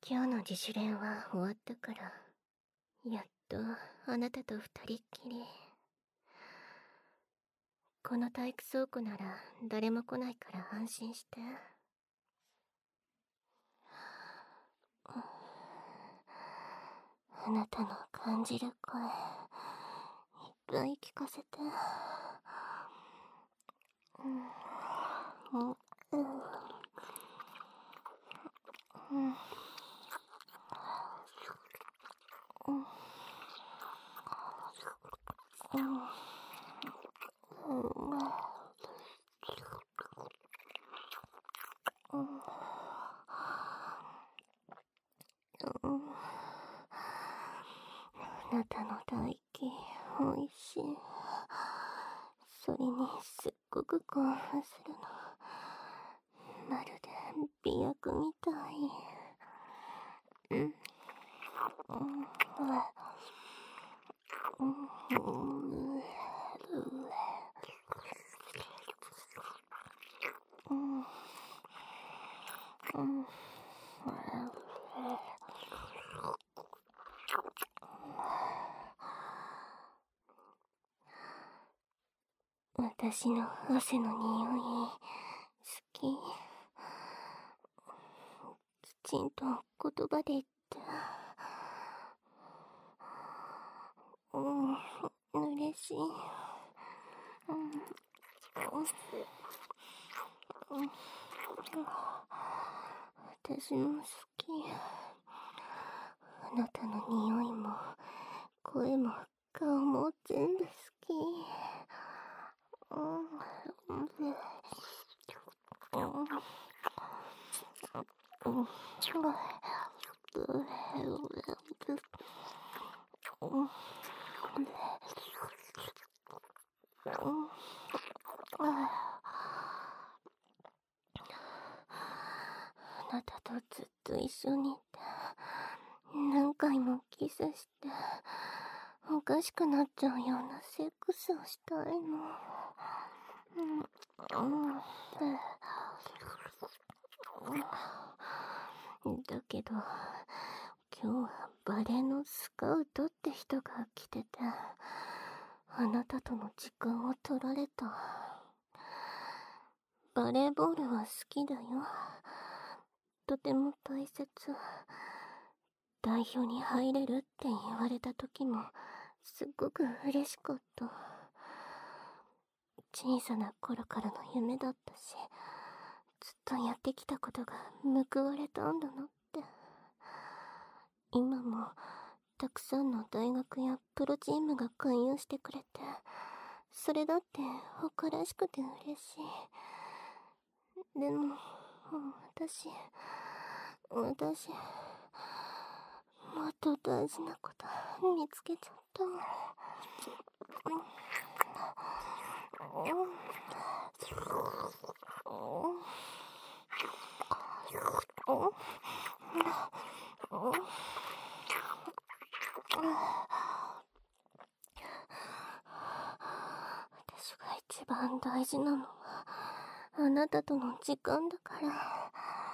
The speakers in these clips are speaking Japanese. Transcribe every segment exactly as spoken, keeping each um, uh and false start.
今日の自主練は終わったから、やっとあなたと二人っきり。この体育倉庫なら誰も来ないから安心して。あなたの感じる声、いっぱい聞かせて。うん。うん。うん。うん。うん。あなたの唾液、おいしい。それにすっごく興奮するの。まるで美薬みたい。うん。うん。うん。うん。私の汗の匂い、好き。きちんと言葉で言って。うん、嬉しい。うん。うん。私も好き。あなたの匂いも、声も、顔も全部好き。うん。うん。うん。あなたとずっと一緒にいて、何回もキスして、おかしくなっちゃうようなセックスをしたいの。うん。うん。だけど、今日はバレーのスカウトって人が来てて、あなたとの時間を取られた。バレーボールは好きだよ。とても大切。代表に入れるって言われた時も、すっごく嬉しかった。小さな頃からの夢だったし、ずっとやってきたことが報われたんだなって。今もたくさんの大学やプロチームが勧誘してくれて、それだって誇らしくて嬉しい。でも私私もっと大事なこと見つけちゃった。私が一番大事なのはあなたとの時間だから。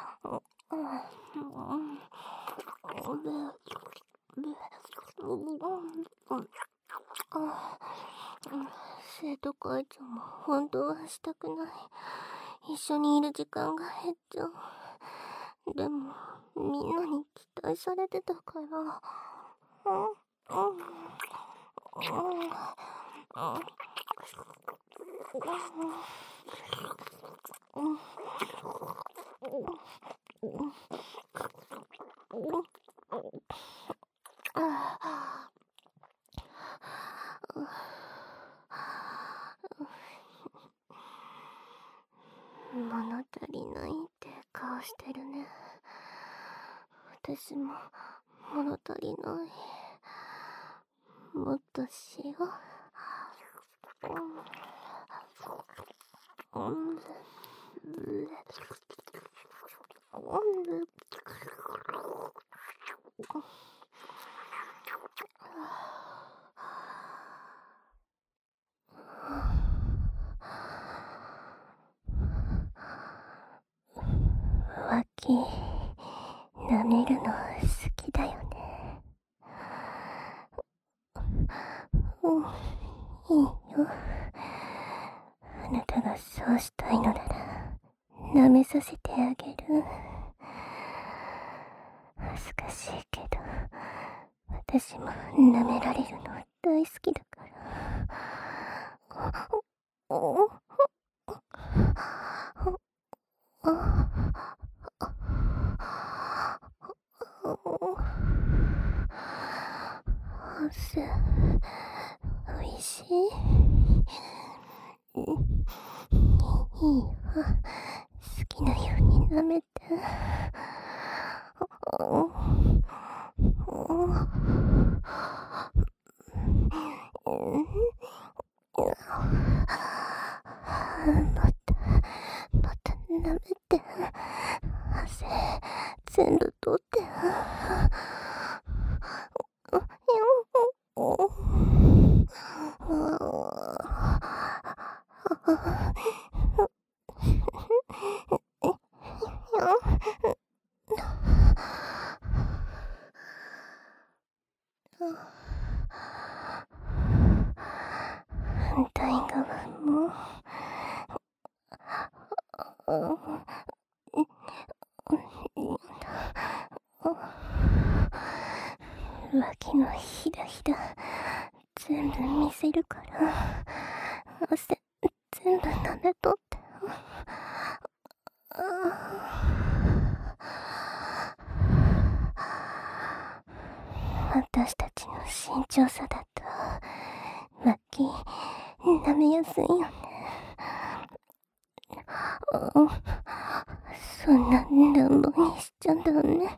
生徒会長も本当はしたくない。一緒にいる時間が減っちゃう。でもみんなに期待されてたから。物足りないって顔してるね。私も物足りない。もっとしよう。浮気舐めるの好きだよね。うん、いいよ。あなたがそうしたいのなら舐めさせてあげる。恥ずかしいけど私も舐められるの大好きだから。汗、おいしい。いいよ、好きなように舐めて。またまた舐めて、汗全部取って。反対側も。脇のひだひだ全部見せるから汗全部舐めとって。私たちの身長差だと脇舐めやすいよね。そんな乱暴にしちゃダメ。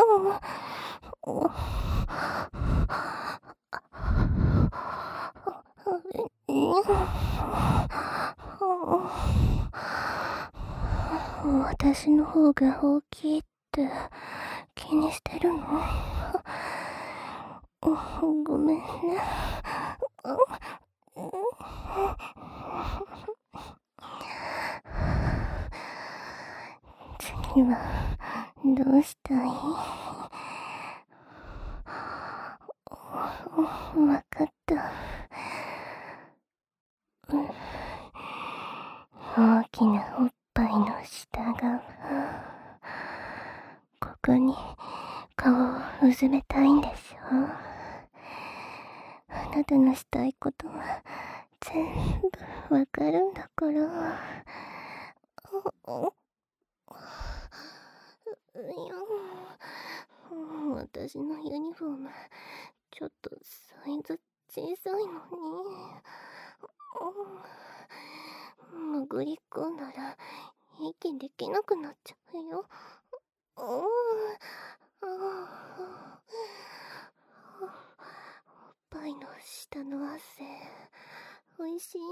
私の方が大きいって気にしてるの？ごめんね。次はどうしたい？わかった。大きなおっぱいの下側、ここに顔をうずめたいんでしょ？あなたのしたいことは全部わかるんだから。私のユニフォームちょっとサイズ小さいのに。潜り込んだら息できなくなっちゃうよ。おっぱいの下の汗おいしい？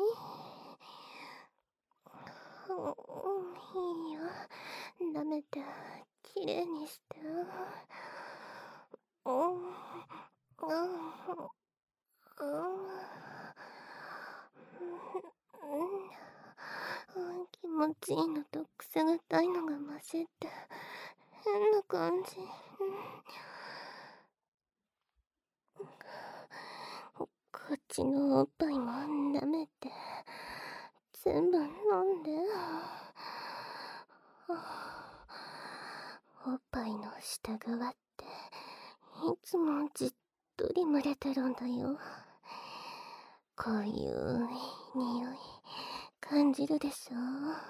いいよ、舐めてきれいにして。気持ちいいのと癖がたいのが混じって変な感じ。こっちのおっぱいも舐めて全部飲んで。おっぱいの下側っていつもじっとり蒸れてるんだよ。こういう匂い感じるでしょ？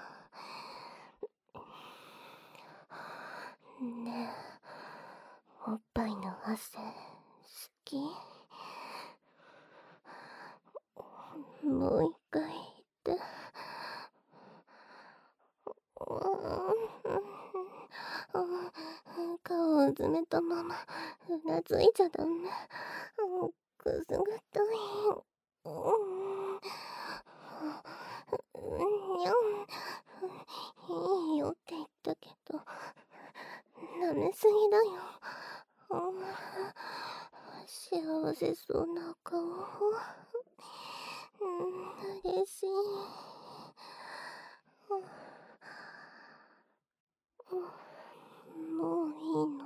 ねえ、おっぱいの汗好き？もう一回言って。顔をうずめたままうなずいちゃダメ。くすぐったい。いいよって言ったけど舐めすぎだよ。幸せそうな顔。嬉しい。もういいの？